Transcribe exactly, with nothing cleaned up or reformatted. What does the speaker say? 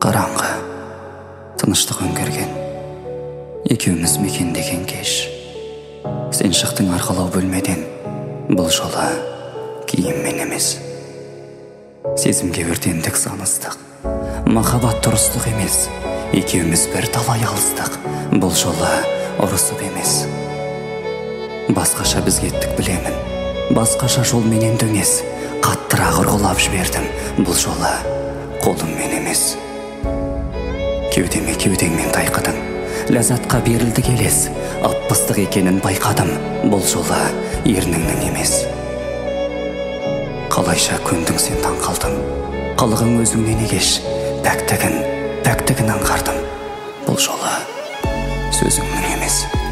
Қараңғы, тыныштық өңгерген, екеуміз мекендеген кеш. Сен шықтың арқалау бөлмеден, бұл жолы киіммен емес. Сезімге өртендік саныстық, махаббат тұрыстық емес. Екеуміз бір талай алыстық, бұл жолы ұрысып емес. Басқаша біз кеттік білемін, басқаша жолменен дөңес. Қаттырақ ұрғылап жібердім, бұл жолы қолыммен емес. Кеудеме кеудеңмен тайқыдың, ләззатқа берілді келес. Аппыстық екенін байқадым, бұл жолы ерніңнің емес. Қалайша көндің сен таң қалдың, қылығың өзіңнен егеш. Пәктігін, пәктігін аңғардым, бұл жолы сөзіңнің емес.